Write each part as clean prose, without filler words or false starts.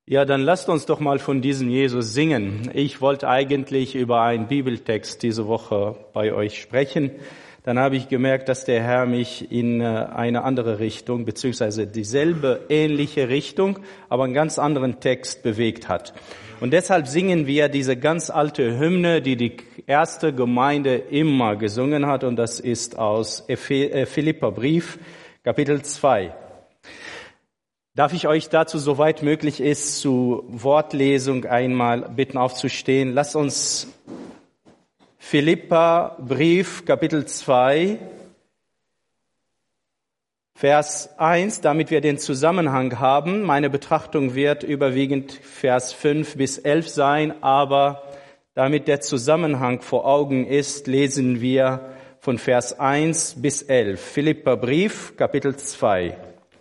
Ja, dann lasst uns doch mal von diesem Jesus singen. Ich wollte eigentlich über einen Bibeltext diese Woche bei euch sprechen. Dann habe ich gemerkt, dass der Herr mich in eine andere Richtung, beziehungsweise dieselbe ähnliche Richtung, aber einen ganz anderen Text bewegt hat. Und deshalb singen wir diese ganz alte Hymne, die die erste Gemeinde immer gesungen hat, und das ist aus Philipperbrief, Kapitel 2. Darf ich euch dazu, soweit möglich ist, zur Wortlesung einmal bitten aufzustehen? Lasst uns Philipperbrief, Kapitel 2, Vers 1, damit wir den Zusammenhang haben. Meine Betrachtung wird überwiegend Vers 5 bis 11 sein, aber damit der Zusammenhang vor Augen ist, lesen wir von Vers 1 bis 11. Philipperbrief, Kapitel 2.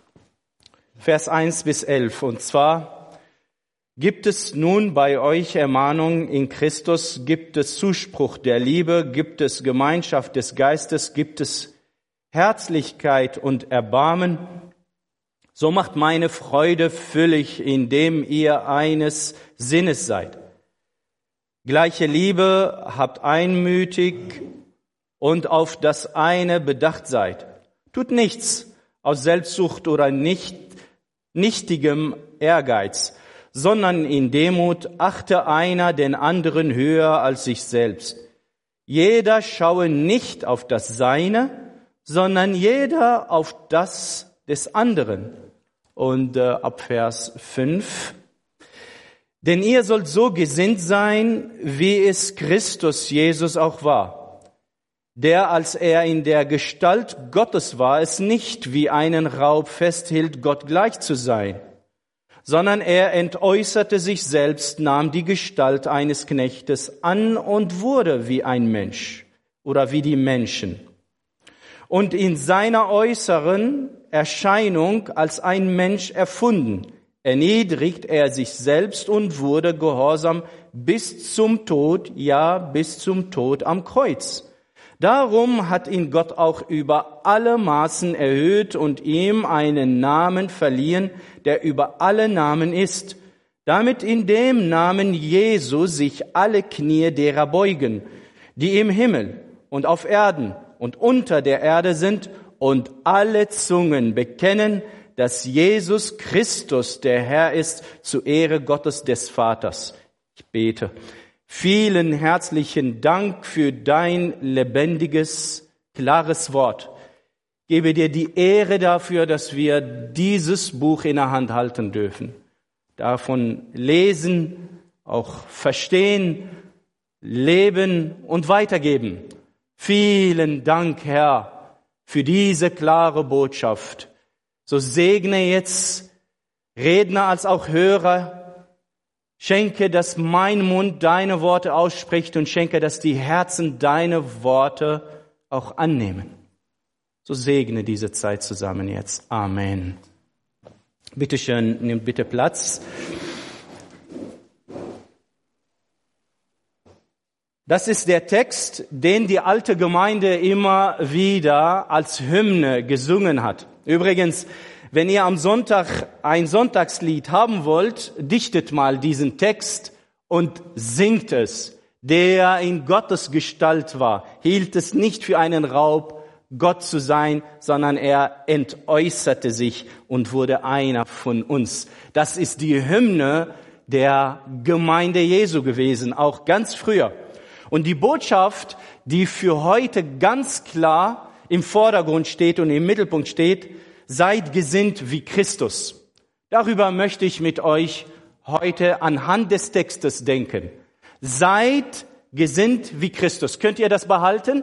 Vers 1 bis 11. Und zwar: Gibt es nun bei euch Ermahnung in Christus, gibt es Zuspruch der Liebe, gibt es Gemeinschaft des Geistes, gibt es Herzlichkeit und Erbarmen? So macht meine Freude füllig, indem ihr eines Sinnes seid. Gleiche Liebe, habt einmütig und auf das eine bedacht seid. Tut nichts aus Selbstsucht oder nichtigem Ehrgeiz, sondern in Demut achte einer den anderen höher als sich selbst. Jeder schaue nicht auf das Seine, sondern jeder auf das des anderen. Und ab Vers 5. Denn ihr sollt so gesinnt sein, wie es Christus Jesus auch war, der, als er in der Gestalt Gottes war, es nicht wie einen Raub festhielt, Gott gleich zu sein, sondern er entäußerte sich selbst, nahm die Gestalt eines Knechtes an und wurde wie ein Mensch oder wie die Menschen. Und in seiner äußeren Erscheinung als ein Mensch erfunden, erniedrigt er sich selbst und wurde gehorsam bis zum Tod, ja, bis zum Tod am Kreuz. Darum hat ihn Gott auch über alle Maßen erhöht und ihm einen Namen verliehen, der über alle Namen ist, damit in dem Namen Jesu sich alle Knie derer beugen, die im Himmel und auf Erden und unter der Erde sind, und alle Zungen bekennen, dass Jesus Christus der Herr ist, zur Ehre Gottes des Vaters. Ich bete. Vielen herzlichen Dank für dein lebendiges, klares Wort. Ich gebe dir die Ehre dafür, dass wir dieses Buch in der Hand halten dürfen. Davon lesen, auch verstehen, leben und weitergeben. Vielen Dank, Herr, für diese klare Botschaft. So segne jetzt Redner als auch Hörer. Schenke, dass mein Mund deine Worte ausspricht, und schenke, dass die Herzen deine Worte auch annehmen. So segne diese Zeit zusammen jetzt. Amen. Bitte schön, nehmt bitte Platz. Das ist der Text, den die alte Gemeinde immer wieder als Hymne gesungen hat. Übrigens, wenn ihr am Sonntag ein Sonntagslied haben wollt, dichtet mal diesen Text und singt es. Der in Gottes Gestalt war, hielt es nicht für einen Raub, Gott zu sein, sondern er entäußerte sich und wurde einer von uns. Das ist die Hymne der Gemeinde Jesu gewesen, auch ganz früher. Und die Botschaft, die für heute ganz klar im Vordergrund steht und im Mittelpunkt steht: Seid gesinnt wie Christus. Darüber möchte ich mit euch heute anhand des Textes denken. Seid gesinnt wie Christus. Könnt ihr das behalten?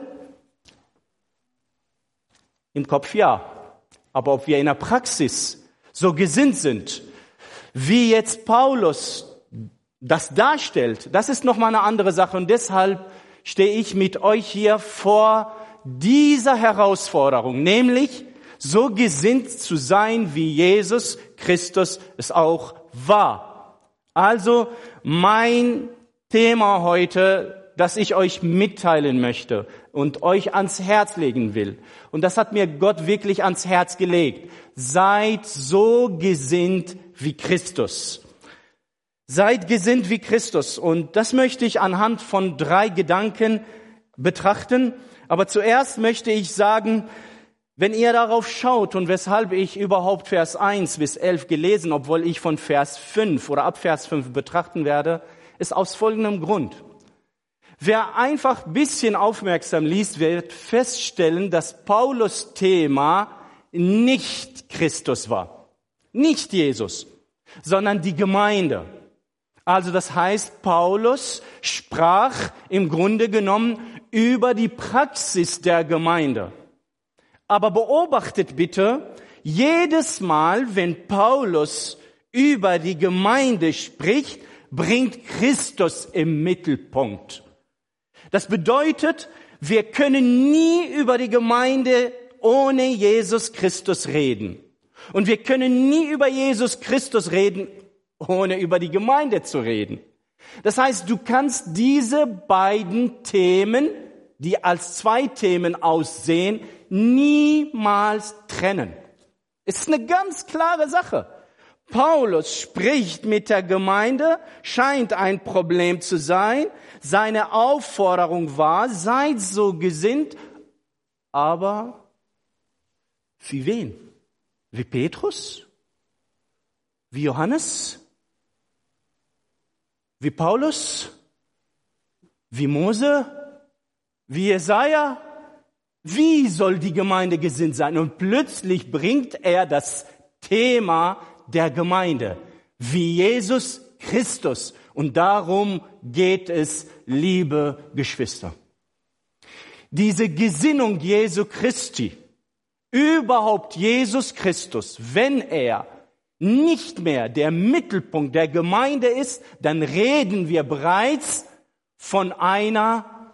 Im Kopf ja. Aber ob wir in der Praxis so gesinnt sind, wie jetzt Paulus das darstellt, das ist nochmal eine andere Sache. Und deshalb stehe ich mit euch hier vor dieser Herausforderung, nämlich so gesinnt zu sein, wie Jesus Christus es auch war. Also mein Thema heute, das ich euch mitteilen möchte und euch ans Herz legen will. Und das hat mir Gott wirklich ans Herz gelegt. Seid so gesinnt wie Christus. Seid gesinnt wie Christus. Und das möchte ich anhand von 3 Gedanken betrachten. Aber zuerst möchte ich sagen, wenn ihr darauf schaut und weshalb ich überhaupt Vers 1 bis 11 gelesen, obwohl ich von Vers 5 oder ab Vers 5 betrachten werde, ist aus folgendem Grund. Wer einfach ein bisschen aufmerksam liest, wird feststellen, dass Paulus Thema nicht Christus war, nicht Jesus, sondern die Gemeinde. Also das heißt, Paulus sprach im Grunde genommen über die Praxis der Gemeinde. Aber beobachtet bitte, jedes Mal, wenn Paulus über die Gemeinde spricht, bringt Christus im Mittelpunkt. Das bedeutet, wir können nie über die Gemeinde ohne Jesus Christus reden. Und wir können nie über Jesus Christus reden, ohne über die Gemeinde zu reden. Das heißt, du kannst diese beiden Themen, die als 2 Themen aussehen, niemals trennen. Es ist eine ganz klare Sache. Paulus spricht mit der Gemeinde, scheint ein Problem zu sein. Seine Aufforderung war, seid so gesinnt, aber wie wen? Wie Petrus? Wie Johannes? Wie Paulus? Wie Mose? Wie Jesaja? Wie soll die Gemeinde gesinnt sein? Und plötzlich bringt er das Thema der Gemeinde, wie Jesus Christus. Und darum geht es, liebe Geschwister. Diese Gesinnung Jesu Christi, überhaupt Jesus Christus, wenn er nicht mehr der Mittelpunkt der Gemeinde ist, dann reden wir bereits von einer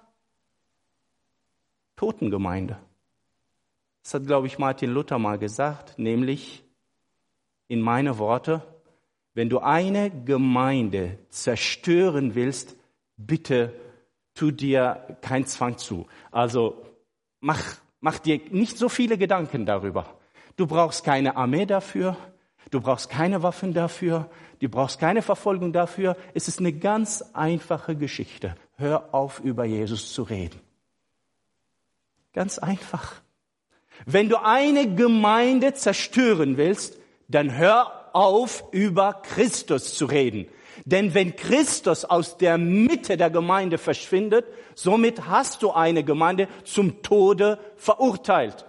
Totengemeinde. Das hat, glaube ich, Martin Luther mal gesagt, nämlich in meine Worte: Wenn du eine Gemeinde zerstören willst, bitte tu dir keinen Zwang zu. Also mach dir nicht so viele Gedanken darüber. Du brauchst keine Armee dafür, du brauchst keine Waffen dafür, du brauchst keine Verfolgung dafür. Es ist eine ganz einfache Geschichte. Hör auf, über Jesus zu reden. Ganz einfach. Wenn du eine Gemeinde zerstören willst, dann hör auf, über Christus zu reden. Denn wenn Christus aus der Mitte der Gemeinde verschwindet, somit hast du eine Gemeinde zum Tode verurteilt.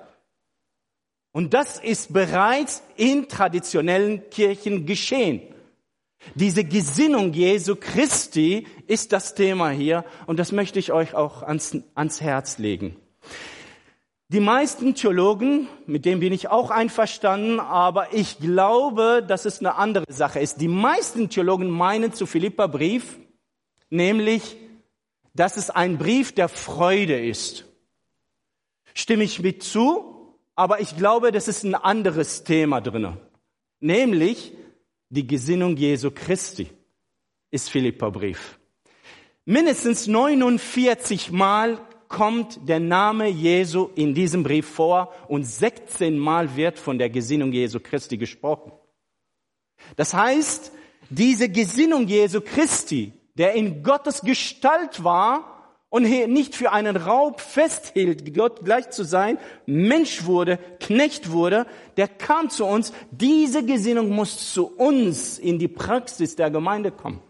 Und das ist bereits in traditionellen Kirchen geschehen. Diese Gesinnung Jesu Christi ist das Thema hier, und das möchte ich euch auch ans Herz legen. Die meisten Theologen, mit denen bin ich auch einverstanden, aber ich glaube, dass es eine andere Sache ist. Die meisten Theologen meinen zu Philipperbrief, nämlich, dass es ein Brief der Freude ist. Stimme ich mit zu, aber ich glaube, das ist ein anderes Thema drin. Nämlich, die Gesinnung Jesu Christi ist Philipperbrief. Mindestens 49 Mal kommt der Name Jesu in diesem Brief vor und 16 Mal wird von der Gesinnung Jesu Christi gesprochen. Das heißt, diese Gesinnung Jesu Christi, der in Gottes Gestalt war und nicht für einen Raub festhielt, Gott gleich zu sein, Mensch wurde, Knecht wurde, der kam zu uns. Diese Gesinnung muss zu uns in die Praxis der Gemeinde kommen.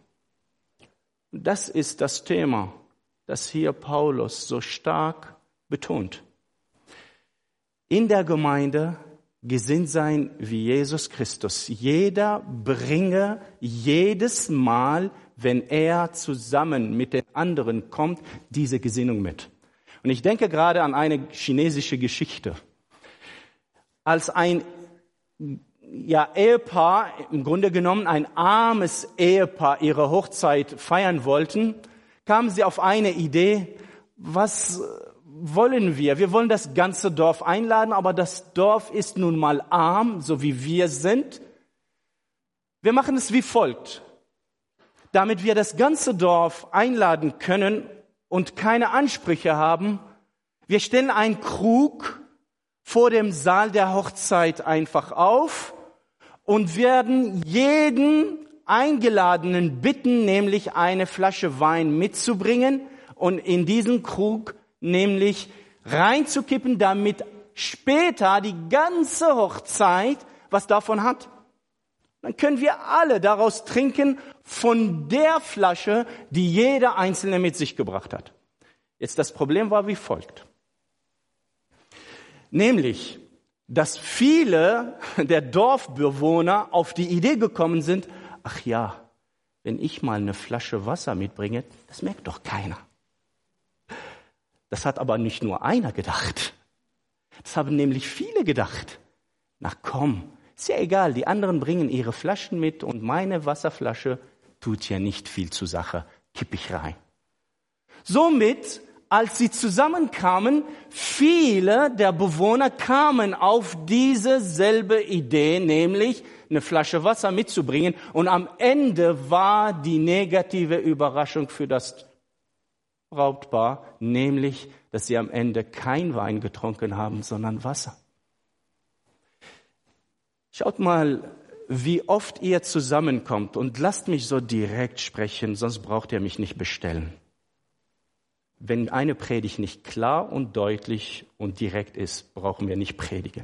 Das ist das Thema, das hier Paulus so stark betont. In der Gemeinde gesinnt sein wie Jesus Christus. Jeder bringe jedes Mal, wenn er zusammen mit den anderen kommt, diese Gesinnung mit. Und ich denke gerade an eine chinesische Geschichte. Als ein Ehepaar, im Grunde genommen ein armes Ehepaar, ihre Hochzeit feiern wollten, kamen sie auf eine Idee: Was wollen wir? Wir wollen das ganze Dorf einladen, aber das Dorf ist nun mal arm, so wie wir sind. Wir machen es wie folgt. Damit wir das ganze Dorf einladen können und keine Ansprüche haben, wir stellen einen Krug vor dem Saal der Hochzeit einfach auf und werden jeden Eingeladenen bitten, nämlich eine Flasche Wein mitzubringen und in diesen Krug nämlich reinzukippen, damit später die ganze Hochzeit was davon hat. Dann können wir alle daraus trinken von der Flasche, die jeder Einzelne mit sich gebracht hat. Jetzt das Problem war wie folgt. Nämlich, dass viele der Dorfbewohner auf die Idee gekommen sind, ach ja, wenn ich mal eine Flasche Wasser mitbringe, das merkt doch keiner. Das hat aber nicht nur einer gedacht. Das haben nämlich viele gedacht. Na komm, ist ja egal, die anderen bringen ihre Flaschen mit und meine Wasserflasche tut ja nicht viel zur Sache, kipp ich rein. Somit, als sie zusammenkamen, viele der Bewohner kamen auf diese selbe Idee, nämlich eine Flasche Wasser mitzubringen. Und am Ende war die negative Überraschung für das Brautpaar, nämlich, dass sie am Ende kein Wein getrunken haben, sondern Wasser. Schaut mal, wie oft ihr zusammenkommt und lasst mich so direkt sprechen, sonst braucht ihr mich nicht bestellen. Wenn eine Predigt nicht klar und deutlich und direkt ist, brauchen wir nicht predigen.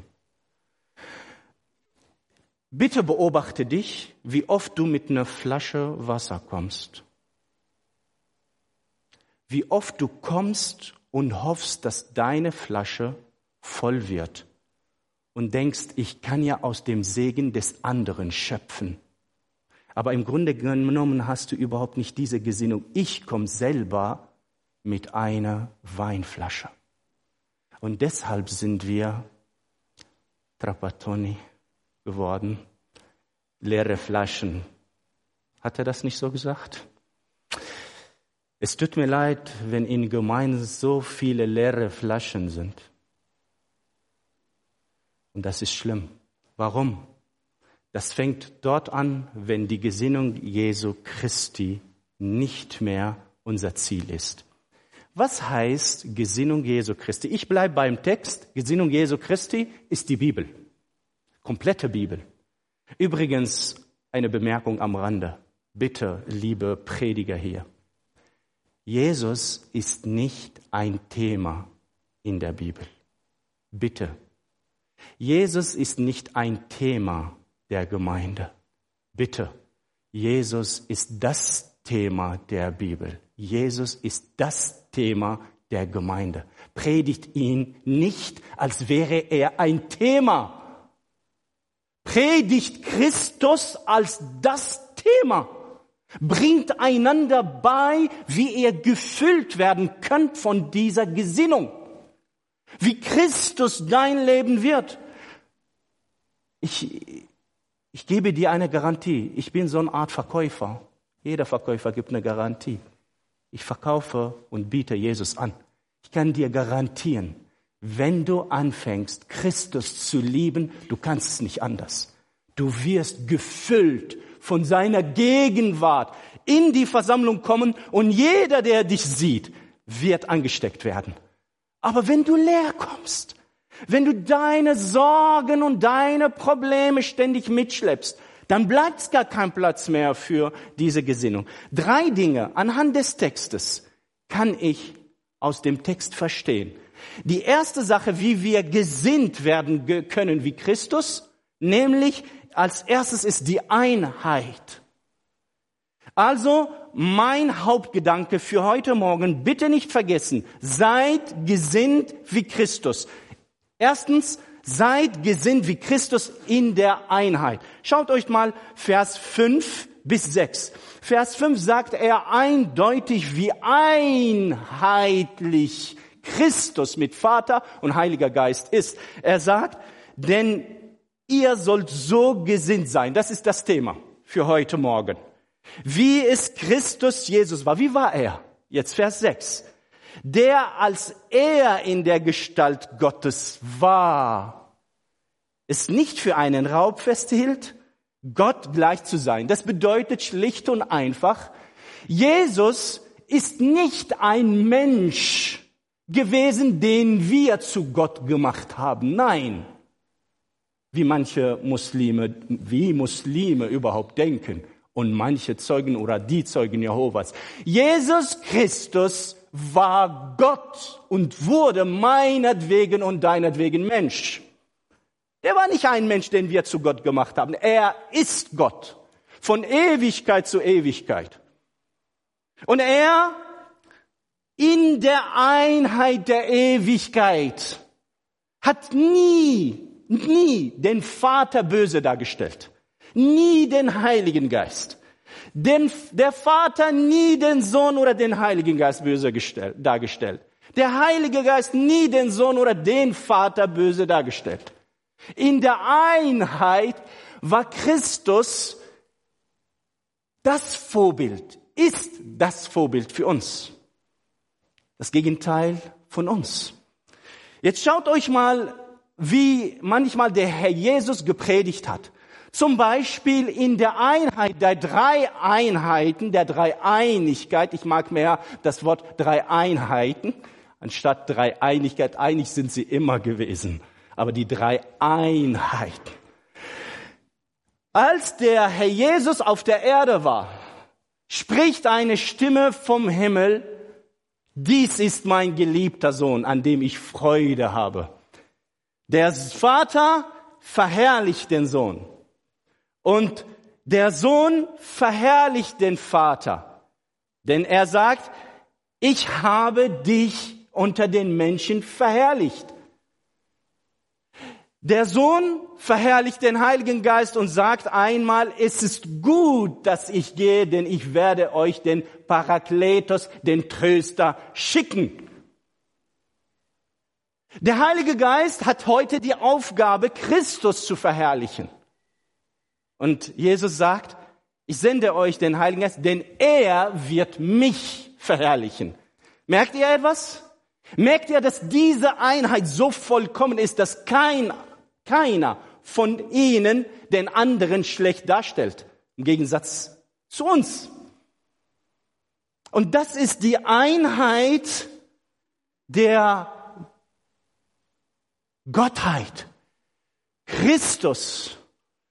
Bitte beobachte dich, wie oft du mit einer Flasche Wasser kommst. Wie oft du kommst und hoffst, dass deine Flasche voll wird und denkst, ich kann ja aus dem Segen des anderen schöpfen. Aber im Grunde genommen hast du überhaupt nicht diese Gesinnung. Ich komme selber mit einer Weinflasche. Und deshalb sind wir Trapattoni geworden, leere Flaschen. Hat er das nicht so gesagt? Es tut mir leid, wenn in Gemeinden so viele leere Flaschen sind. Und das ist schlimm. Warum? Das fängt dort an, wenn die Gesinnung Jesu Christi nicht mehr unser Ziel ist. Was heißt Gesinnung Jesu Christi? Ich bleibe beim Text. Gesinnung Jesu Christi ist die Bibel. Komplette Bibel. Übrigens eine Bemerkung am Rande. Bitte, liebe Prediger hier. Jesus ist nicht ein Thema in der Bibel. Bitte. Jesus ist nicht ein Thema der Gemeinde. Bitte. Jesus ist das Thema der Bibel. Jesus ist das Thema der Gemeinde. Predigt ihn nicht, als wäre er ein Thema. Predigt Christus als das Thema. Bringt einander bei, wie ihr gefüllt werden könnt von dieser Gesinnung. Wie Christus dein Leben wird. Ich gebe dir eine Garantie. Ich bin so eine Art Verkäufer. Jeder Verkäufer gibt eine Garantie. Ich verkaufe und biete Jesus an. Ich kann dir garantieren, wenn du anfängst, Christus zu lieben, du kannst es nicht anders. Du wirst gefüllt von seiner Gegenwart in die Versammlung kommen und jeder, der dich sieht, wird angesteckt werden. Aber wenn du leer kommst, wenn du deine Sorgen und deine Probleme ständig mitschleppst, dann bleibt gar kein Platz mehr für diese Gesinnung. 3 Dinge anhand des Textes kann ich aus dem Text verstehen. Die erste Sache, wie wir gesinnt werden können wie Christus, nämlich als erstes ist die Einheit. Also mein Hauptgedanke für heute Morgen, bitte nicht vergessen, seid gesinnt wie Christus. Erstens, seid gesinnt wie Christus in der Einheit. Schaut euch mal Vers 5 bis 6. Vers 5 sagt er eindeutig, wie einheitlich Christus mit Vater und Heiliger Geist ist. Er sagt, denn ihr sollt so gesinnt sein. Das ist das Thema für heute Morgen. Wie es Christus Jesus war. Wie war er? Jetzt Vers 6. Der, als er in der Gestalt Gottes war, es nicht für einen Raub festhielt, Gott gleich zu sein. Das bedeutet schlicht und einfach, Jesus ist nicht ein Mensch gewesen, den wir zu Gott gemacht haben. Nein, wie Muslime überhaupt denken. und manche Zeugen oder die Zeugen Jehovas. Jesus Christus war Gott und wurde meinetwegen und deinetwegen Mensch. Er war nicht ein Mensch, den wir zu Gott gemacht haben. Er ist Gott. Von Ewigkeit zu Ewigkeit. Und er in der Einheit der Ewigkeit hat nie den Vater böse dargestellt. Nie den Heiligen Geist. Der Vater nie den Sohn oder den Heiligen Geist böse dargestellt. Der Heilige Geist nie den Sohn oder den Vater böse dargestellt. In der Einheit war Christus das Vorbild, ist das Vorbild für uns. Das Gegenteil von uns. Jetzt schaut euch mal, wie manchmal der Herr Jesus gepredigt hat. Zum Beispiel in der Einheit der drei Einheiten, der Dreieinigkeit. Ich mag mehr das Wort drei Einheiten, anstatt Dreieinigkeit. Einig sind sie immer gewesen. Aber die drei Einheiten. Als der Herr Jesus auf der Erde war, spricht eine Stimme vom Himmel, dies ist mein geliebter Sohn, an dem ich Freude habe. Der Vater verherrlicht den Sohn und der Sohn verherrlicht den Vater. Denn er sagt, ich habe dich unter den Menschen verherrlicht. Der Sohn verherrlicht den Heiligen Geist und sagt einmal, es ist gut, dass ich gehe, denn ich werde euch den Parakletos, den Tröster, schicken. Der Heilige Geist hat heute die Aufgabe, Christus zu verherrlichen. Und Jesus sagt, ich sende euch den Heiligen Geist, denn er wird mich verherrlichen. Merkt ihr etwas? Merkt ihr, dass diese Einheit so vollkommen ist, dass keiner von ihnen den anderen schlecht darstellt, im Gegensatz zu uns. Und das ist die Einheit der Gottheit. Christus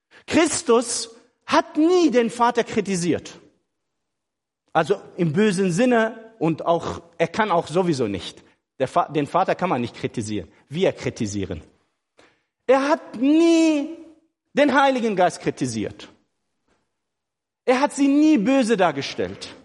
hat nie den Vater kritisiert. Also im bösen Sinne und auch, er kann auch sowieso nicht. Den Vater kann man nicht kritisieren. Wir kritisieren. Er hat nie den Heiligen Geist kritisiert. Er hat sie nie böse dargestellt.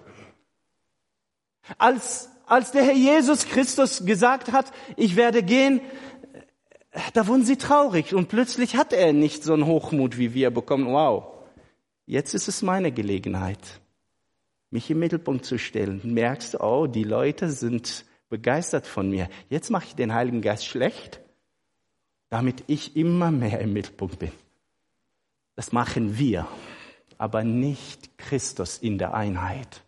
Als der Herr Jesus Christus gesagt hat, ich werde gehen, da wurden sie traurig und plötzlich hat er nicht so einen Hochmut, wie wir bekommen. Wow, jetzt ist es meine Gelegenheit, mich im Mittelpunkt zu stellen. Merkst du, oh, die Leute sind begeistert von mir. Jetzt mache ich den Heiligen Geist schlecht, damit ich immer mehr im Mittelpunkt bin. Das machen wir, aber nicht Christus in der Einheit.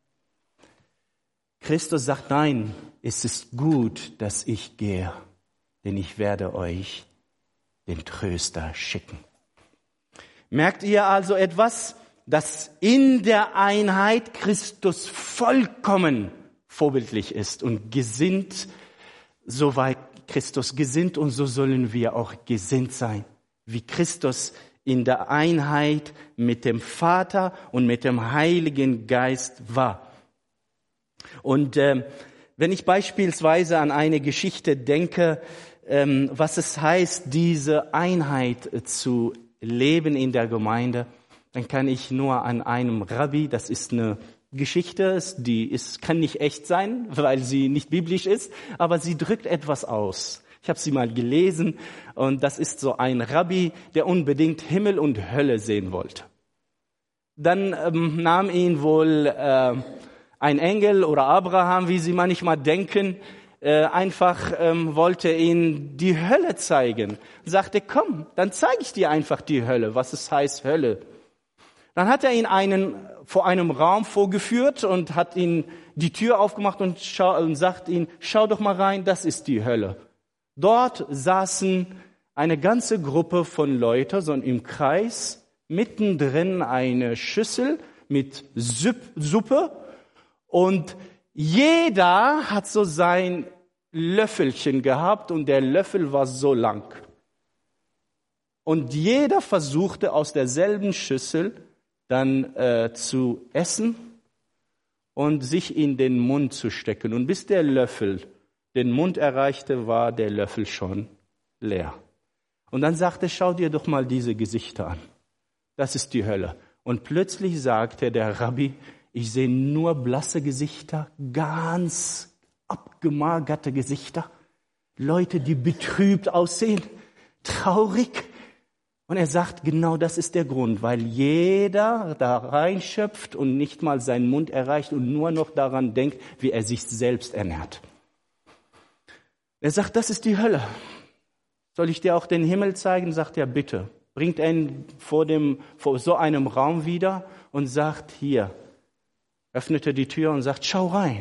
Christus sagt, nein, es ist gut, dass ich gehe, denn ich werde euch den Tröster schicken. Merkt ihr also etwas, dass in der Einheit Christus vollkommen vorbildlich ist und gesinnt, soweit Christus gesinnt, und so sollen wir auch gesinnt sein, wie Christus in der Einheit mit dem Vater und mit dem Heiligen Geist war. Und wenn ich beispielsweise an eine Geschichte denke, was es heißt, diese Einheit zu leben in der Gemeinde, dann kann ich nur an einem Rabbi, das ist eine Geschichte, kann nicht echt sein, weil sie nicht biblisch ist, aber sie drückt etwas aus. Ich habe sie mal gelesen und das ist so ein Rabbi, der unbedingt Himmel und Hölle sehen wollte. Dann nahm ihn wohl ein Engel oder Abraham, wie sie manchmal denken, wollte ihn die Hölle zeigen. Sagte, komm, dann zeige ich dir einfach die Hölle, was es heißt Hölle. Dann hat er ihn vor einem Raum vorgeführt und hat ihn die Tür aufgemacht und sagt ihm, schau doch mal rein, das ist die Hölle. Dort saßen eine ganze Gruppe von Leuten, so im Kreis, mittendrin eine Schüssel mit Suppe und jeder hat so sein Löffelchen gehabt und der Löffel war so lang. Und jeder versuchte aus derselben Schüssel dann zu essen und sich in den Mund zu stecken. Und bis der Löffel den Mund erreichte, war der Löffel schon leer. Und dann sagte, schau dir doch mal diese Gesichter an. Das ist die Hölle. Und plötzlich sagte der Rabbi, ich sehe nur blasse Gesichter, ganz abgemagerte Gesichter, Leute, die betrübt aussehen, traurig. Und er sagt, genau das ist der Grund, weil jeder da reinschöpft und nicht mal seinen Mund erreicht und nur noch daran denkt, wie er sich selbst ernährt. Er sagt, das ist die Hölle. Soll ich dir auch den Himmel zeigen? Sagt er, bitte. Bringt ihn vor so einem Raum wieder und sagt, hier, öffnet er die Tür und sagt, schau rein.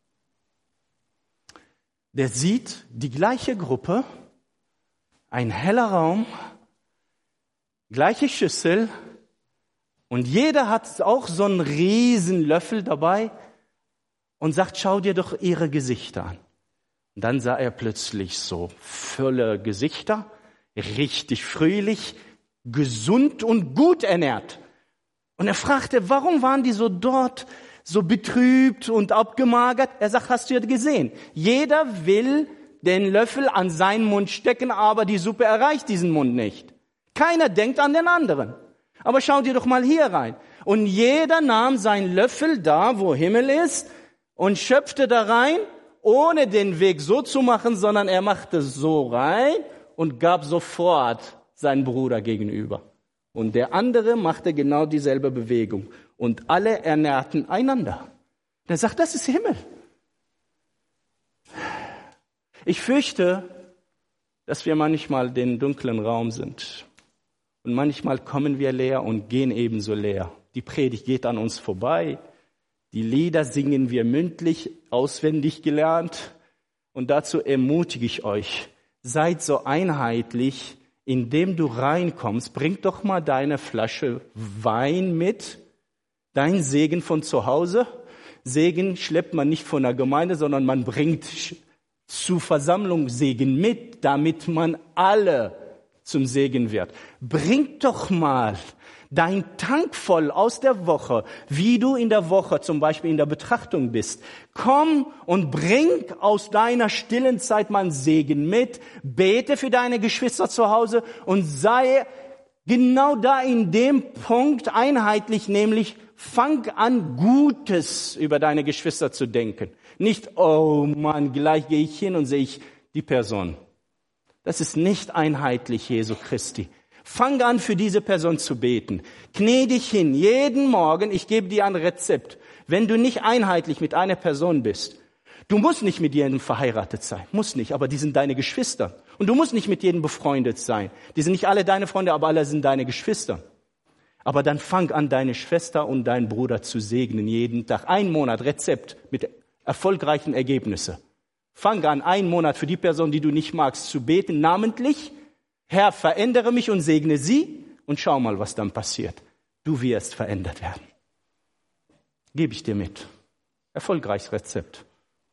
Der sieht die gleiche Gruppe, ein heller Raum, gleiche Schüssel und jeder hat auch so einen riesen Löffel dabei und sagt, schau dir doch ihre Gesichter an. Und dann sah er plötzlich so volle Gesichter, richtig fröhlich, gesund und gut ernährt. Und er fragte, warum waren die so dort, so betrübt und abgemagert? Er sagt, hast du ja gesehen, jeder will den Löffel an seinen Mund stecken, aber die Suppe erreicht diesen Mund nicht. Keiner denkt an den anderen. Aber schau dir doch mal hier rein. Und jeder nahm seinen Löffel da, wo Himmel ist, und schöpfte da rein, ohne den Weg so zu machen, sondern er machte so rein und gab sofort seinen Bruder gegenüber. Und der andere machte genau dieselbe Bewegung. Und alle ernährten einander. Er sagt, das ist Himmel. Ich fürchte, dass wir manchmal den dunklen Raum sind. Und manchmal kommen wir leer und gehen ebenso leer. Die Predigt geht an uns vorbei. Die Lieder singen wir mündlich, auswendig gelernt. Und dazu ermutige ich euch, seid so einheitlich, indem du reinkommst. Bring doch mal deine Flasche Wein mit, dein Segen von zu Hause. Segen schleppt man nicht von der Gemeinde, sondern man bringt zu Versammlung Segen mit, damit man alle zum Segen wird. Bring doch mal dein Tank voll aus der Woche, wie du in der Woche zum Beispiel in der Betrachtung bist. Komm und bring aus deiner stillen Zeit mal einen Segen mit. Bete für deine Geschwister zu Hause und sei genau da in dem Punkt einheitlich, nämlich fang an, Gutes über deine Geschwister zu denken. Nicht, oh Mann, gleich gehe ich hin und sehe ich die Person. Das ist nicht einheitlich, Jesu Christi. Fang an, für diese Person zu beten. Knie dich hin, jeden Morgen, ich gebe dir ein Rezept. Wenn du nicht einheitlich mit einer Person bist, du musst nicht mit jedem verheiratet sein, musst nicht, aber die sind deine Geschwister. Und du musst nicht mit jedem befreundet sein. Die sind nicht alle deine Freunde, aber alle sind deine Geschwister. Aber dann fang an, deine Schwester und deinen Bruder zu segnen jeden Tag. 1 Monat Rezept mit erfolgreichen Ergebnissen. Fang an, 1 Monat für die Person, die du nicht magst, zu beten, namentlich. Herr, verändere mich und segne sie und schau mal, was dann passiert. Du wirst verändert werden. Gebe ich dir mit. Erfolgreiches Rezept.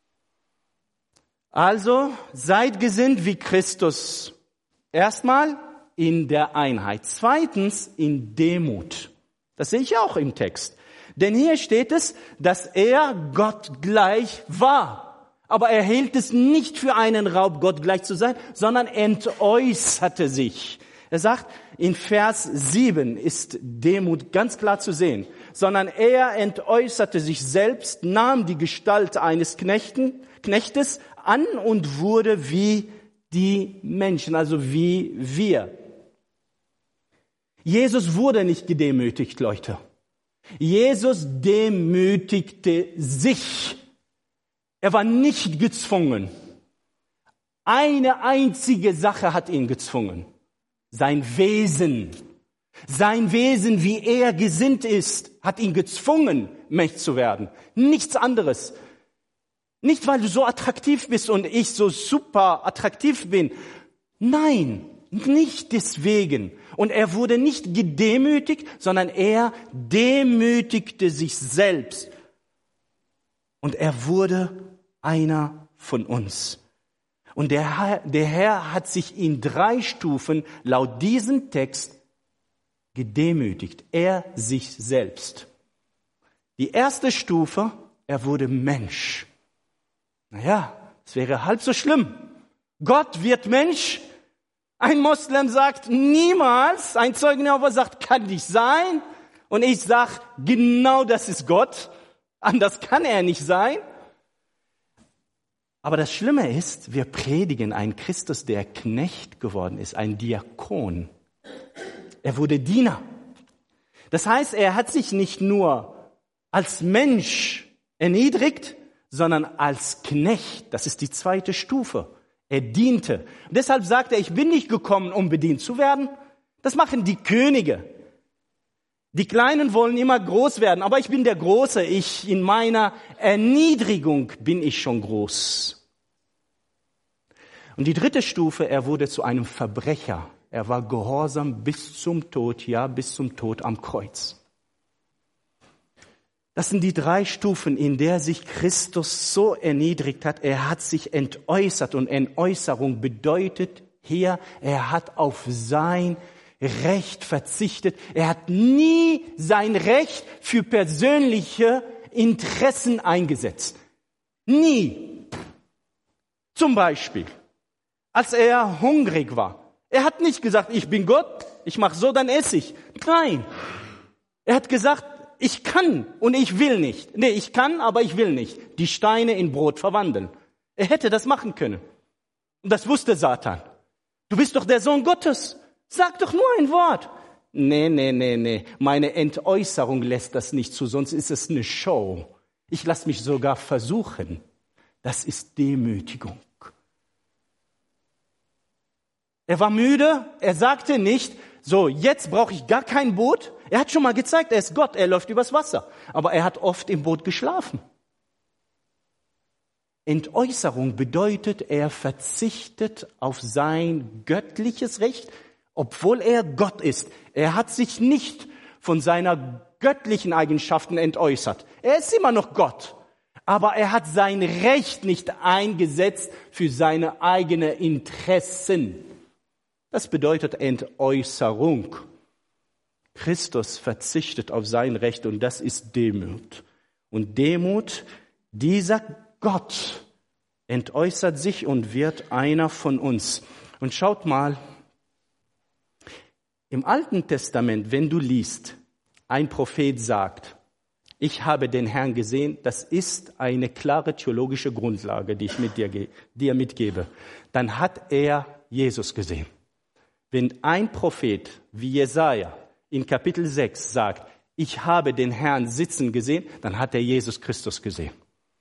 Also, seid gesinnt wie Christus. Erstmal in der Einheit. Zweitens in Demut. Das sehe ich auch im Text. Denn hier steht es, dass er Gott gleich war. Aber er hielt es nicht für einen Raub, Gott gleich zu sein, sondern entäußerte sich. Er sagt, in Vers 7 ist Demut ganz klar zu sehen. Sondern er entäußerte sich selbst, nahm die Gestalt eines Knechtes an und wurde wie die Menschen, also wie wir. Jesus wurde nicht gedemütigt, Leute. Jesus demütigte sich. Er war nicht gezwungen. Eine einzige Sache hat ihn gezwungen. Sein Wesen. Sein Wesen, wie er gesinnt ist, hat ihn gezwungen, Mensch zu werden. Nichts anderes. Nicht, weil du so attraktiv bist und ich so super attraktiv bin. Nein, nicht deswegen. Und er wurde nicht gedemütigt, sondern er demütigte sich selbst. Und er wurde einer von uns. Und der Herr hat sich in 3 Stufen laut diesem Text gedemütigt, er sich selbst. Die erste Stufe, er wurde Mensch. Naja, es wäre halb so schlimm. Gott wird Mensch. Ein Moslem sagt niemals, ein Zeuge Jehovas sagt, kann nicht sein. Und ich sage, genau das ist Gott. Anders kann er nicht sein. Aber das Schlimme ist, wir predigen einen Christus, der Knecht geworden ist, ein Diakon. Er wurde Diener. Das heißt, er hat sich nicht nur als Mensch erniedrigt, sondern als Knecht. Das ist die zweite Stufe. Er diente. Und deshalb sagt er, ich bin nicht gekommen, um bedient zu werden. Das machen die Könige. Die Kleinen wollen immer groß werden, aber ich bin der Große. In meiner Erniedrigung bin ich schon groß. Und die dritte Stufe, er wurde zu einem Verbrecher. Er war gehorsam bis zum Tod, ja, bis zum Tod am Kreuz. Das sind die 3 Stufen, in der sich Christus so erniedrigt hat. Er hat sich entäußert und Entäußerung bedeutet hier, er hat auf sein Recht verzichtet. Er hat nie sein Recht für persönliche Interessen eingesetzt. Nie. Zum Beispiel, als er hungrig war. Er hat nicht gesagt, ich bin Gott, ich mache so, dann esse ich. Nein. Er hat gesagt, ich kann und ich will nicht. Nee, ich kann, aber ich will nicht. Die Steine in Brot verwandeln. Er hätte das machen können. Und das wusste Satan. Du bist doch der Sohn Gottes. Sag doch nur ein Wort. Nee. Meine Entäußerung lässt das nicht zu, sonst ist es eine Show. Ich lasse mich sogar versuchen. Das ist Demütigung. Er war müde. Er sagte nicht, so, jetzt brauche ich gar kein Boot. Er hat schon mal gezeigt, er ist Gott, er läuft übers Wasser. Aber er hat oft im Boot geschlafen. Entäußerung bedeutet, er verzichtet auf sein göttliches Recht, obwohl er Gott ist. Er hat sich nicht von seiner göttlichen Eigenschaften entäußert. Er ist immer noch Gott. Aber er hat sein Recht nicht eingesetzt für seine eigenen Interessen. Das bedeutet Entäußerung. Christus verzichtet auf sein Recht und das ist Demut. Und Demut, dieser Gott entäußert sich und wird einer von uns. Und schaut mal, im Alten Testament, wenn du liest, ein Prophet sagt, ich habe den Herrn gesehen, das ist eine klare theologische Grundlage, die ich dir mitgebe. Dann hat er Jesus gesehen. Wenn ein Prophet wie Jesaja in Kapitel 6 sagt, ich habe den Herrn sitzen gesehen, dann hat er Jesus Christus gesehen.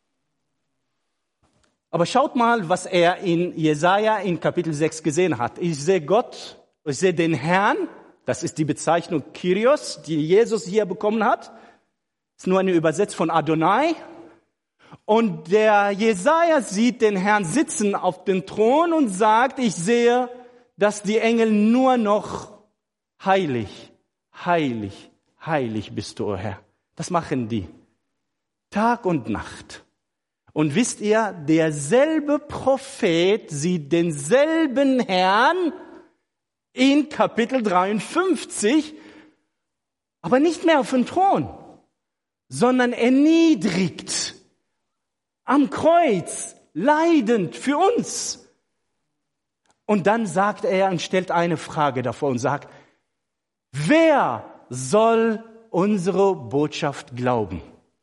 Aber schaut mal, was er in Jesaja in Kapitel 6 gesehen hat. Ich sehe Gott, ich sehe den Herrn, das ist die Bezeichnung Kyrios, die Jesus hier bekommen hat. Das ist nur eine Übersetzung von Adonai. Und der Jesaja sieht den Herrn sitzen auf dem Thron und sagt, ich sehe, dass die Engel nur noch heilig, heilig, heilig bist du, o Herr. Das machen die. Tag und Nacht. Und wisst ihr, derselbe Prophet sieht denselben Herrn in Kapitel 53, aber nicht mehr auf dem Thron, sondern erniedrigt, am Kreuz, leidend für uns. Und dann sagt er und stellt eine Frage davor und sagt, wer soll unsere Botschaft glauben?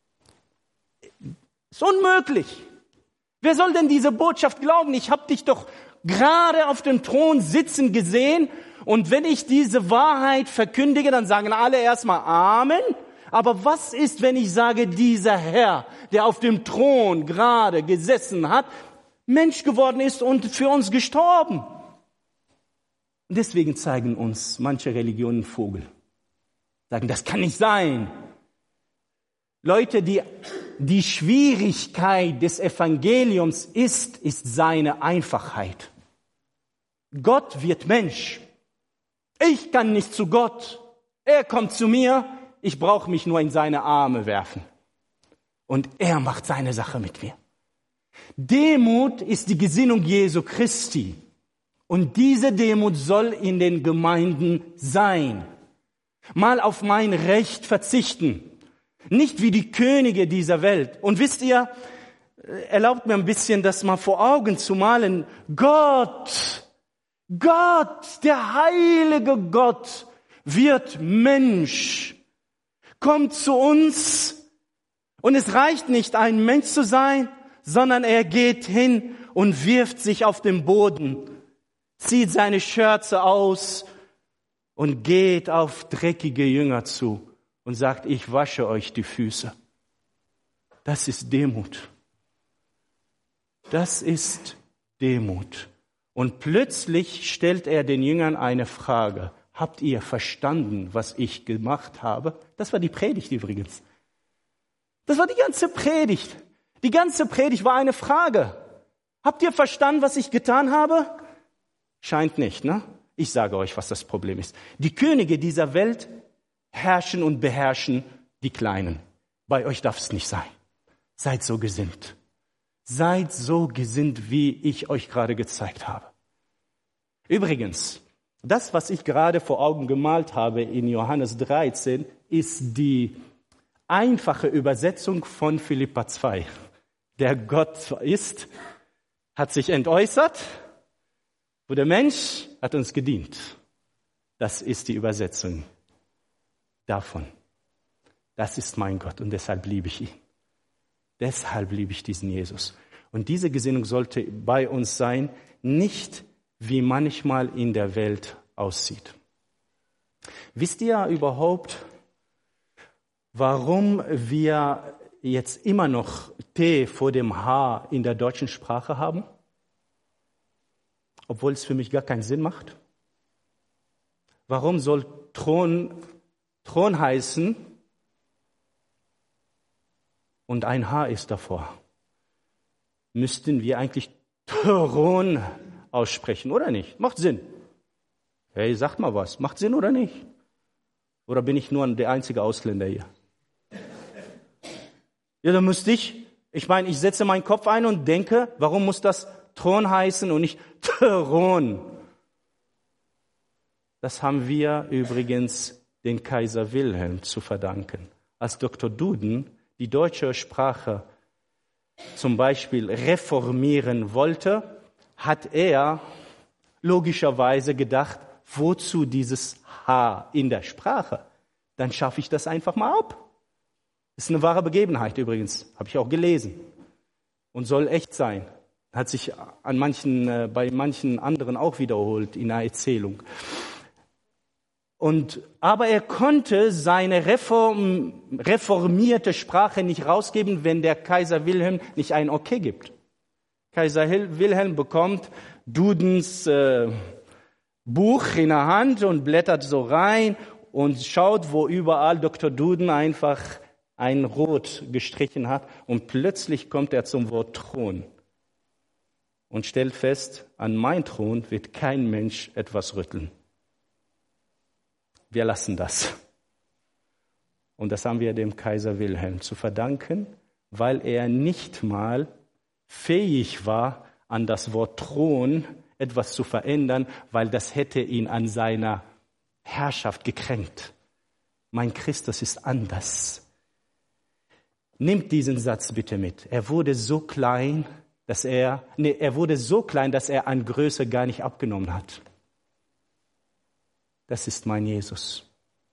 Ist unmöglich. Wer soll denn diese Botschaft glauben? Ich habe dich doch gerade auf dem Thron sitzen gesehen und wenn ich diese Wahrheit verkündige, dann sagen alle erstmal Amen. Aber was ist, wenn ich sage, dieser Herr, der auf dem Thron gerade gesessen hat, Mensch geworden ist und für uns gestorben? Und deswegen zeigen uns manche Religionen Vogel. Sagen, das kann nicht sein. Leute, die Schwierigkeit des Evangeliums ist seine Einfachheit. Gott wird Mensch. Ich kann nicht zu Gott. Er kommt zu mir. Ich brauche mich nur in seine Arme werfen. Und er macht seine Sache mit mir. Demut ist die Gesinnung Jesu Christi. Und diese Demut soll in den Gemeinden sein. Mal auf mein Recht verzichten. Nicht wie die Könige dieser Welt. Und wisst ihr, erlaubt mir ein bisschen, das mal vor Augen zu malen. Gott, der heilige Gott wird Mensch, kommt zu uns und es reicht nicht, ein Mensch zu sein, sondern er geht hin und wirft sich auf den Boden, zieht seine Schürze aus und geht auf dreckige Jünger zu und sagt, ich wasche euch die Füße. Das ist Demut. Das ist Demut. Und plötzlich stellt er den Jüngern eine Frage. Habt ihr verstanden, was ich gemacht habe? Das war die Predigt übrigens. Das war die ganze Predigt. Die ganze Predigt war eine Frage. Habt ihr verstanden, was ich getan habe? Scheint nicht, ne? Ich sage euch, was das Problem ist. Die Könige dieser Welt herrschen und beherrschen die Kleinen. Bei euch darf es nicht sein. Seid so gesinnt. Seid so gesinnt, wie ich euch gerade gezeigt habe. Übrigens, das, was ich gerade vor Augen gemalt habe in Johannes 13, ist die einfache Übersetzung von Philipper 2. Der Gott ist, hat sich entäußert, wo der Mensch hat uns gedient. Das ist die Übersetzung davon. Das ist mein Gott und deshalb liebe ich ihn. Deshalb liebe ich diesen Jesus. Und diese Gesinnung sollte bei uns sein, nicht wie manchmal in der Welt aussieht. Wisst ihr überhaupt, warum wir jetzt immer noch T vor dem H in der deutschen Sprache haben? Obwohl es für mich gar keinen Sinn macht. Warum soll Thron heißen und ein H ist davor? Müssten wir eigentlich Thron aussprechen, oder nicht? Macht Sinn. Hey, sagt mal was. Macht Sinn oder nicht? Oder bin ich nur der einzige Ausländer hier? Ja, dann müsste ich setze meinen Kopf ein und denke, warum muss das Thron heißen und nicht Thron? Das haben wir übrigens den Kaiser Wilhelm zu verdanken. Als Dr. Duden die deutsche Sprache zum Beispiel reformieren wollte, hat er logischerweise gedacht, wozu dieses H in der Sprache? Dann schaffe ich das einfach mal ab. Ist eine wahre Begebenheit übrigens, habe ich auch gelesen und soll echt sein. Hat sich bei manchen anderen auch wiederholt in einer Erzählung. Aber er konnte seine reformierte Sprache nicht rausgeben, wenn der Kaiser Wilhelm nicht ein Okay gibt. Kaiser Wilhelm bekommt Dudens Buch in der Hand und blättert so rein und schaut, wo überall Dr. Duden einfach ein Rot gestrichen hat. Und plötzlich kommt er zum Wort Thron und stellt fest, an mein Thron wird kein Mensch etwas rütteln. Wir lassen das. Und das haben wir dem Kaiser Wilhelm zu verdanken, weil er nicht mal fähig war, an das Wort Thron etwas zu verändern, weil das hätte ihn an seiner Herrschaft gekränkt. Mein Christus ist anders. Nimmt diesen Satz bitte mit. Er wurde so klein, dass er an Größe gar nicht abgenommen hat. Das ist mein Jesus.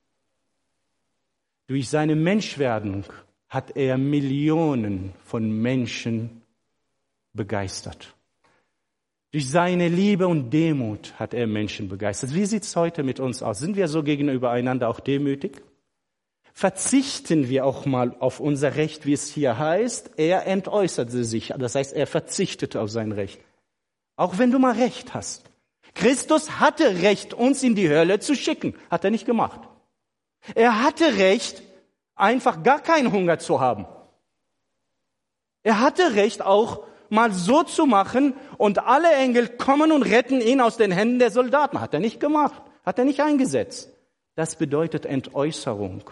Durch seine Menschwerdung hat er Millionen von Menschen begeistert. Durch seine Liebe und Demut hat er Menschen begeistert. Wie sieht es heute mit uns aus? Sind wir so gegenüber einander auch demütig? Verzichten wir auch mal auf unser Recht, wie es hier heißt? Er entäußerte sich, das heißt, er verzichtete auf sein Recht. Auch wenn du mal Recht hast. Christus hatte Recht, uns in die Hölle zu schicken. Hat er nicht gemacht. Er hatte Recht, einfach gar keinen Hunger zu haben. Er hatte Recht, auch mal so zu machen und alle Engel kommen und retten ihn aus den Händen der Soldaten. Hat er nicht gemacht. Hat er nicht eingesetzt. Das bedeutet Entäußerung.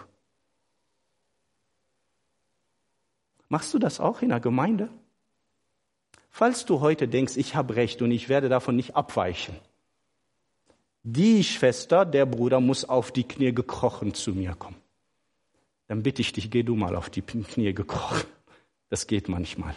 Machst du das auch in der Gemeinde? Falls du heute denkst, ich habe Recht und ich werde davon nicht abweichen, Die Schwester, der Bruder muss auf die Knie gekrochen zu mir kommen. Dann bitte ich dich, geh du mal auf die Knie gekrochen. Das geht manchmal.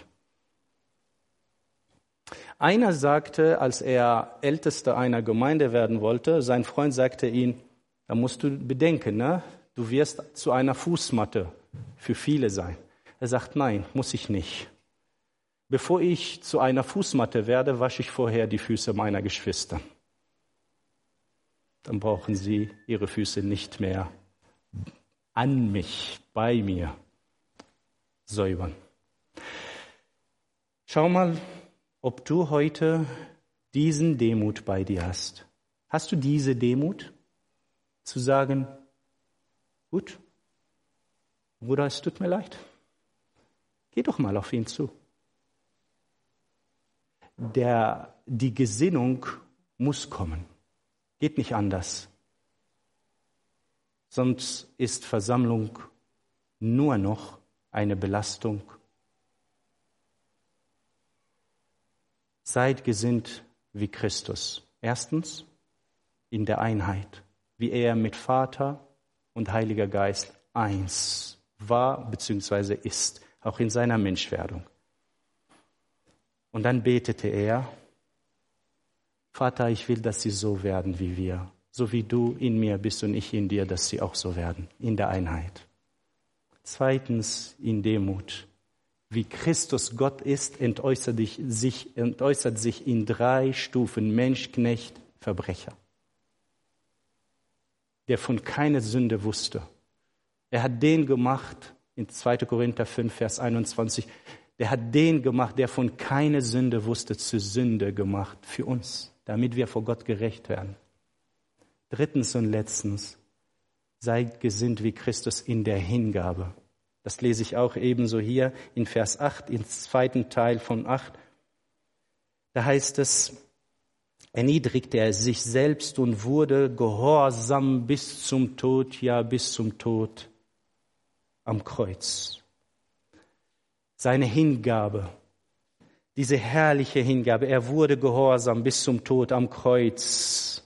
Einer sagte, als er Ältester einer Gemeinde werden wollte, sein Freund sagte ihm, da musst du bedenken, ne? Du wirst zu einer Fußmatte für viele sein. Er sagt, nein, muss ich nicht. Bevor ich zu einer Fußmatte werde, wasche ich vorher die Füße meiner Geschwister. Dann brauchen sie ihre Füße nicht mehr an mich, bei mir säubern. Schau mal, ob du heute diesen Demut bei dir hast. Hast du diese Demut, zu sagen, gut, Bruder, es tut mir leid. Geh doch mal auf ihn zu. Die Gesinnung muss kommen. Geht nicht anders. Sonst ist Versammlung nur noch eine Belastung. Seid gesinnt wie Christus. Erstens, in der Einheit, wie er mit Vater und Heiliger Geist eins war bzw. ist, auch in seiner Menschwerdung. Und dann betete er, Vater, ich will, dass sie so werden wie wir, so wie du in mir bist und ich in dir, dass sie auch so werden, in der Einheit. Zweitens, in Demut. Wie Christus Gott ist, entäußert sich in 3 Stufen: Mensch, Knecht, Verbrecher. Der von keiner Sünde wusste. Er hat den gemacht, in 2. Korinther 5, Vers 21, der hat den gemacht, der von keiner Sünde wusste, zur Sünde gemacht für uns, damit wir vor Gott gerecht werden. Drittens und letztens, seid gesinnt wie Christus in der Hingabe. Das lese ich auch ebenso hier in Vers 8, im 2. Teil von 8. Da heißt es, erniedrigte er sich selbst und wurde gehorsam bis zum Tod, ja bis zum Tod am Kreuz. Seine Hingabe, diese herrliche Hingabe, er wurde gehorsam bis zum Tod am Kreuz.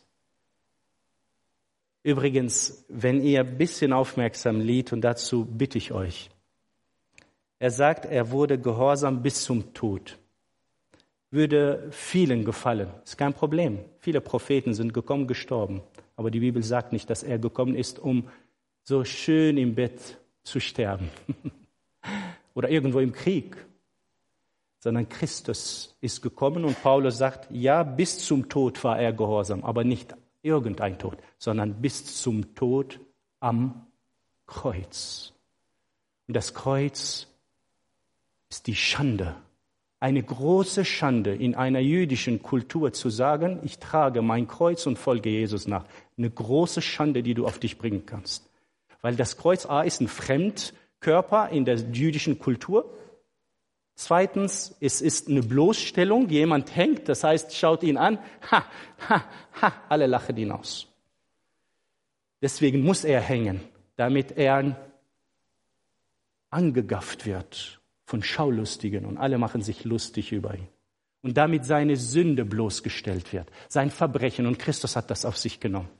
Übrigens, wenn ihr ein bisschen aufmerksam liest, und dazu bitte ich euch, er sagt, er wurde gehorsam bis zum Tod. Würde vielen gefallen, ist kein Problem. Viele Propheten sind gekommen, gestorben. Aber die Bibel sagt nicht, dass er gekommen ist, um so schön im Bett zu sterben oder irgendwo im Krieg, sondern Christus ist gekommen und Paulus sagt, ja, bis zum Tod war er gehorsam, aber nicht irgendein Tod, sondern bis zum Tod am Kreuz. Und das Kreuz ist die Schande. Eine große Schande in einer jüdischen Kultur zu sagen, ich trage mein Kreuz und folge Jesus nach. Eine große Schande, die du auf dich bringen kannst. Weil das Kreuz A ist ein Fremdkörper in der jüdischen Kultur. Zweitens, es ist eine Bloßstellung. Jemand hängt, das heißt, schaut ihn an. Ha, ha, ha, alle lachen ihn aus. Deswegen muss er hängen, damit er angegafft wird von Schaulustigen und alle machen sich lustig über ihn. Und damit seine Sünde bloßgestellt wird, sein Verbrechen. Und Christus hat das auf sich genommen.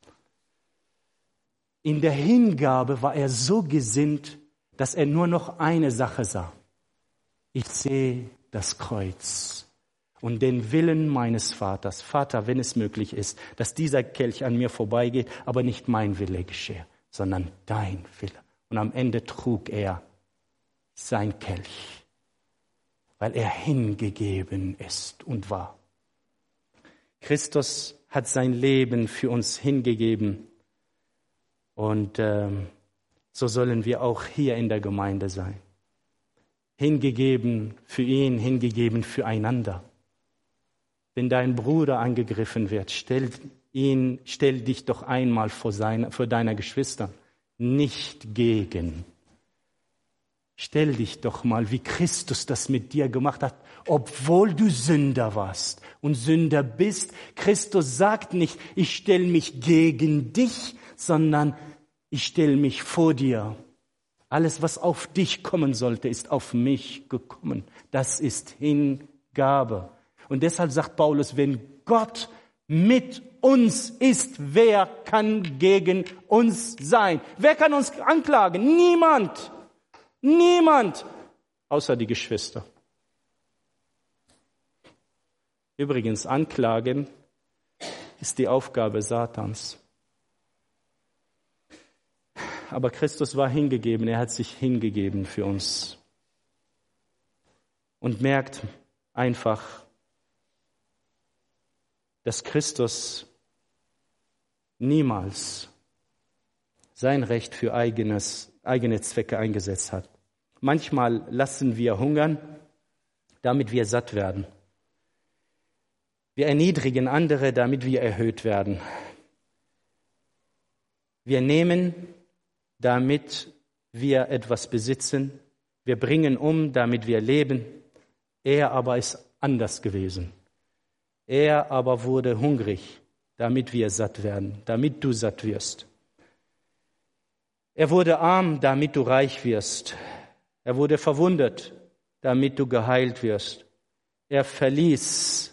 In der Hingabe war er so gesinnt, dass er nur noch eine Sache sah. Ich sehe das Kreuz und den Willen meines Vaters. Vater, wenn es möglich ist, dass dieser Kelch an mir vorbeigeht, aber nicht mein Wille geschehe, sondern dein Wille. Und am Ende trug er sein Kelch, weil er hingegeben ist und war. Christus hat sein Leben für uns hingegeben und so sollen wir auch hier in der Gemeinde sein. Hingegeben für ihn, hingegeben füreinander. Wenn dein Bruder angegriffen wird, stell dich doch einmal vor deiner Geschwister, nicht gegen. Stell dich doch mal, wie Christus das mit dir gemacht hat, obwohl du Sünder warst und Sünder bist. Christus sagt nicht, ich stelle mich gegen dich, sondern ich stelle mich vor dir. Alles, was auf dich kommen sollte, ist auf mich gekommen. Das ist Hingabe. Und deshalb sagt Paulus, wenn Gott mit uns ist, wer kann gegen uns sein? Wer kann uns anklagen? Niemand. Niemand. Außer die Geschwister. Übrigens, anklagen ist die Aufgabe Satans. Aber Christus war hingegeben, er hat sich hingegeben für uns. Und merkt einfach, dass Christus niemals sein Recht für eigene Zwecke eingesetzt hat. Manchmal lassen wir hungern, damit wir satt werden. Wir erniedrigen andere, damit wir erhöht werden. Wir nehmen, damit wir etwas besitzen. Wir bringen um, damit wir leben. Er aber ist anders gewesen. Er aber wurde hungrig, damit wir satt werden, damit du satt wirst. Er wurde arm, damit du reich wirst. Er wurde verwundet, damit du geheilt wirst. Er verließ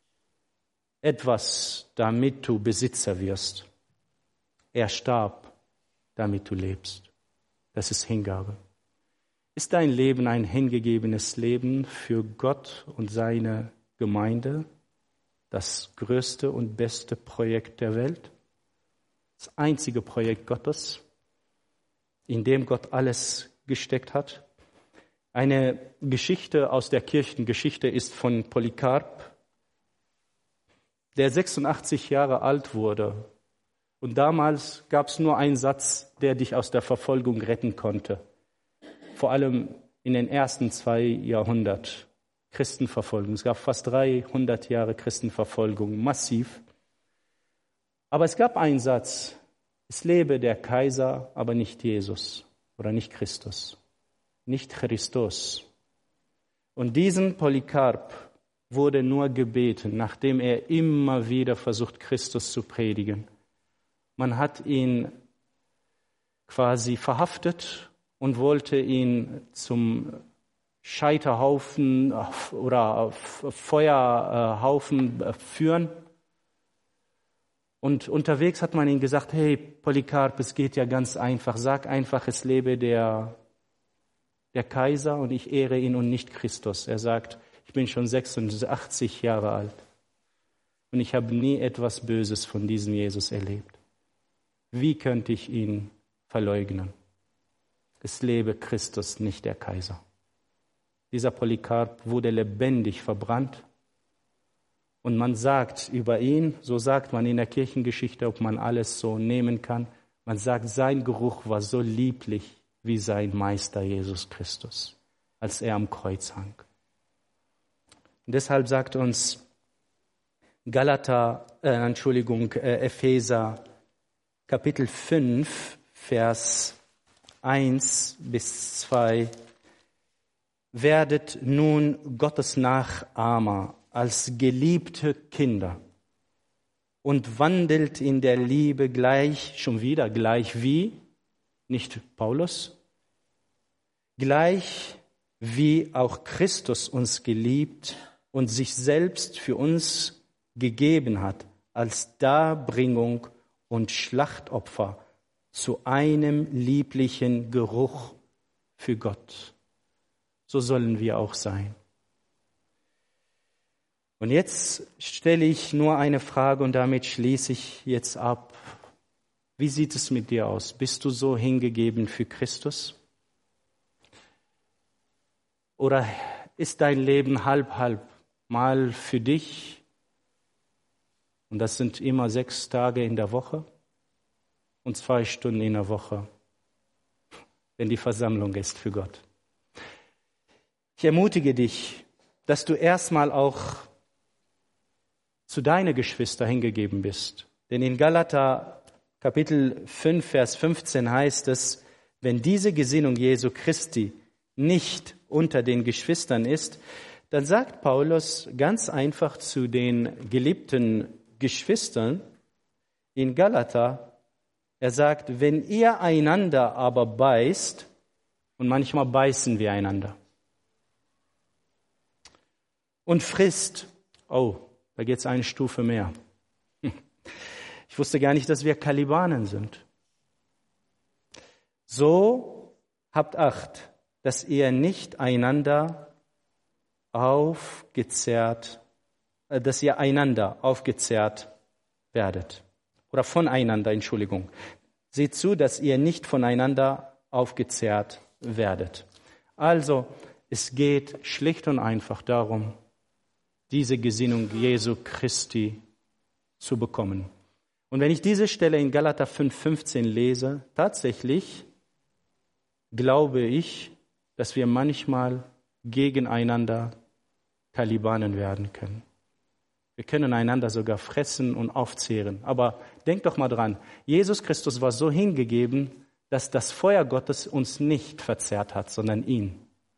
etwas, damit du Besitzer wirst. Er starb, damit du lebst. Das ist Hingabe. Ist dein Leben ein hingegebenes Leben für Gott und seine Gemeinde? Das größte und beste Projekt der Welt? Das einzige Projekt Gottes, in dem Gott alles gesteckt hat? Eine Geschichte aus der Kirchengeschichte ist von Polycarp, der 86 Jahre alt wurde. Und damals gab es nur einen Satz, der dich aus der Verfolgung retten konnte. Vor allem in den ersten 2 Jahrhunderten Christenverfolgung. Es gab fast 300 Jahre Christenverfolgung, massiv. Aber es gab einen Satz, es lebe der Kaiser, aber nicht Jesus oder nicht Christus, nicht Christus. Und diesen Polycarp wurde nur gebeten, nachdem er immer wieder versucht, Christus zu predigen. Man hat ihn quasi verhaftet und wollte ihn zum Scheiterhaufen oder Feuerhaufen führen. Und unterwegs hat man ihm gesagt, hey Polycarp, es geht ja ganz einfach. Sag einfach, es lebe der Kaiser und ich ehre ihn und nicht Christus. Er sagt, ich bin schon 86 Jahre alt und ich habe nie etwas Böses von diesem Jesus erlebt. Wie könnte ich ihn verleugnen? Es lebe Christus, nicht der Kaiser. Dieser Polycarp wurde lebendig verbrannt. Und man sagt über ihn, so sagt man in der Kirchengeschichte, ob man alles so nehmen kann, man sagt, sein Geruch war so lieblich wie sein Meister Jesus Christus, als er am Kreuz hang. Und deshalb sagt uns Epheser Kapitel 5, Vers 1 bis 2, werdet nun Gottes Nachahmer als geliebte Kinder und wandelt in der Liebe gleich wie, nicht Paulus, gleich wie auch Christus uns geliebt und sich selbst für uns gegeben hat als Darbringung und Schlachtopfer zu einem lieblichen Geruch für Gott. So sollen wir auch sein. Und jetzt stelle ich nur eine Frage und damit schließe ich jetzt ab. Wie sieht es mit dir aus? Bist du so hingegeben für Christus? Oder ist dein Leben halb, mal für dich? Und das sind immer 6 Tage in der Woche und 2 Stunden in der Woche, wenn die Versammlung ist für Gott. Ich ermutige dich, dass du erstmal auch zu deinen Geschwistern hingegeben bist. Denn in Galater Kapitel 5, Vers 15 heißt es, wenn diese Gesinnung Jesu Christi nicht unter den Geschwistern ist, dann sagt Paulus ganz einfach zu den geliebten Geschwistern in Galater, er sagt, wenn ihr einander aber beißt, und manchmal beißen wir einander, und frisst, oh, da geht es eine Stufe mehr. Ich wusste gar nicht, dass wir Kalibanen sind. So habt Acht, dass ihr nicht einander aufgezehrt werdet. Oder voneinander, Entschuldigung. Seht zu, dass ihr nicht voneinander aufgezehrt werdet. Also, es geht schlicht und einfach darum, diese Gesinnung Jesu Christi zu bekommen. Und wenn ich diese Stelle in Galater 5,15 lese, tatsächlich glaube ich, dass wir manchmal gegeneinander Kalibanen werden können. Wir können einander sogar fressen und aufzehren. Aber denkt doch mal dran, Jesus Christus war so hingegeben, dass das Feuer Gottes uns nicht verzehrt hat, sondern ihn.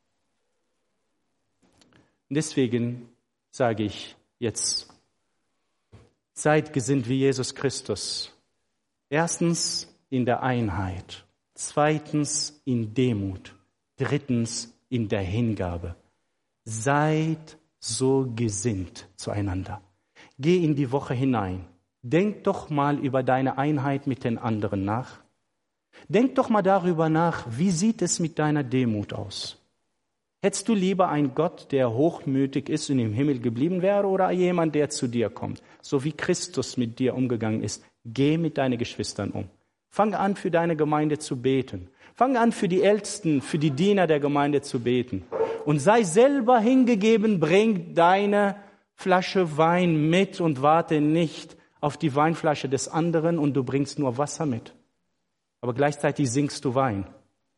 Und deswegen sage ich jetzt, seid gesinnt wie Jesus Christus. Erstens in der Einheit, zweitens in Demut, drittens in der Hingabe. Seid so gesinnt zueinander. Geh in die Woche hinein. Denk doch mal über deine Einheit mit den anderen nach. Denk doch mal darüber nach, wie sieht es mit deiner Demut aus? Hättest du lieber einen Gott, der hochmütig ist und im Himmel geblieben wäre, oder jemand, der zu dir kommt? So wie Christus mit dir umgegangen ist. Geh mit deinen Geschwistern um. Fang an, für deine Gemeinde zu beten. Fang an, für die Ältesten, für die Diener der Gemeinde zu beten. Und sei selber hingegeben, bring deine Flasche Wein mit und warte nicht auf die Weinflasche des anderen und du bringst nur Wasser mit. Aber gleichzeitig singst du Wein.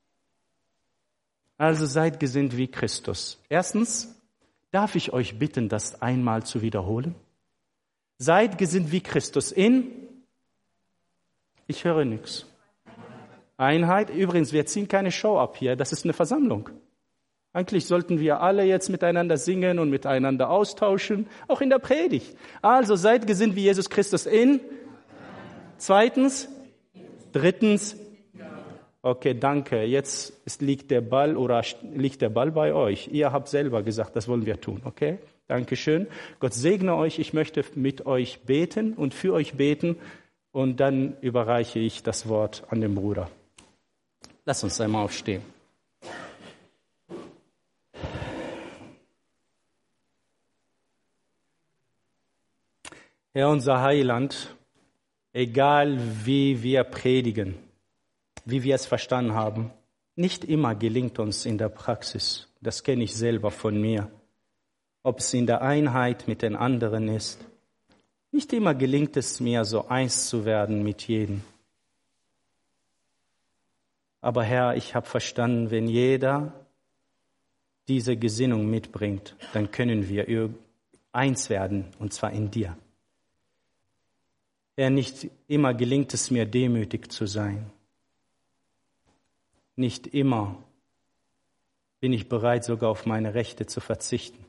Also seid gesinnt wie Christus. Erstens, darf ich euch bitten, das einmal zu wiederholen? Seid gesinnt wie Christus in? Ich höre nichts. Einheit. Übrigens, wir ziehen keine Show ab hier. Das ist eine Versammlung. Eigentlich sollten wir alle jetzt miteinander singen und miteinander austauschen, auch in der Predigt. Also seid gesinnt wie Jesus Christus in? Zweitens? Drittens? Okay, danke. Jetzt liegt der Ball bei euch. Ihr habt selber gesagt, das wollen wir tun. Okay? Dankeschön. Gott segne euch. Ich möchte mit euch beten und für euch beten. Und dann überreiche ich das Wort an den Bruder. Lass uns einmal aufstehen. Herr, unser Heiland, egal wie wir predigen, wie wir es verstanden haben, nicht immer gelingt uns in der Praxis. Das kenne ich selber von mir. Ob es in der Einheit mit den anderen ist. Nicht immer gelingt es mir, so eins zu werden mit jedem. Aber Herr, ich habe verstanden, wenn jeder diese Gesinnung mitbringt, dann können wir eins werden, und zwar in dir. Herr, nicht immer gelingt es mir, demütig zu sein. Nicht immer bin ich bereit, sogar auf meine Rechte zu verzichten.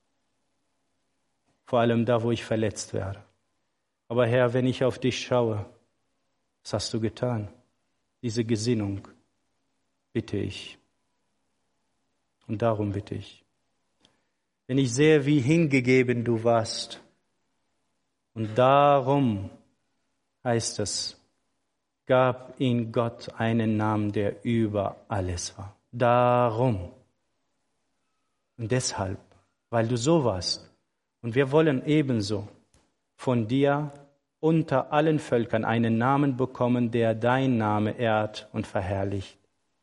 Vor allem da, wo ich verletzt werde. Aber Herr, wenn ich auf dich schaue, was hast du getan? Diese Gesinnung bitte ich. Und darum bitte ich. Wenn ich sehe, wie hingegeben du warst, und darum heißt es, gab ihm Gott einen Namen, der über alles war. Darum. Und deshalb, weil du so warst. Und wir wollen ebenso von dir unter allen Völkern einen Namen bekommen, der dein Name ehrt und verherrlicht.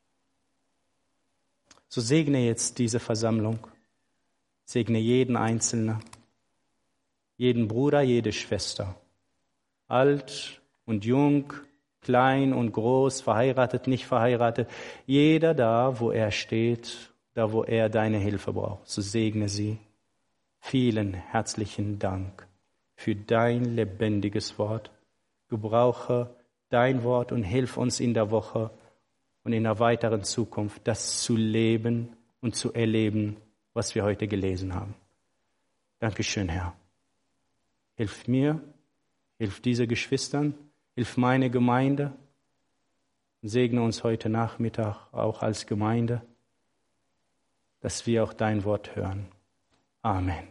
So segne jetzt diese Versammlung. Segne jeden Einzelnen, jeden Bruder, jede Schwester. Alt und jung, klein und groß, verheiratet, nicht verheiratet. Jeder da, wo er steht, da, wo er deine Hilfe braucht. So segne sie. Vielen herzlichen Dank für dein lebendiges Wort. Gebrauche dein Wort und hilf uns in der Woche und in der weiteren Zukunft, das zu leben und zu erleben, was wir heute gelesen haben. Dankeschön, Herr. Hilf mir, hilf diese Geschwistern, hilf meine Gemeinde und segne uns heute Nachmittag auch als Gemeinde, dass wir auch dein Wort hören. Amen.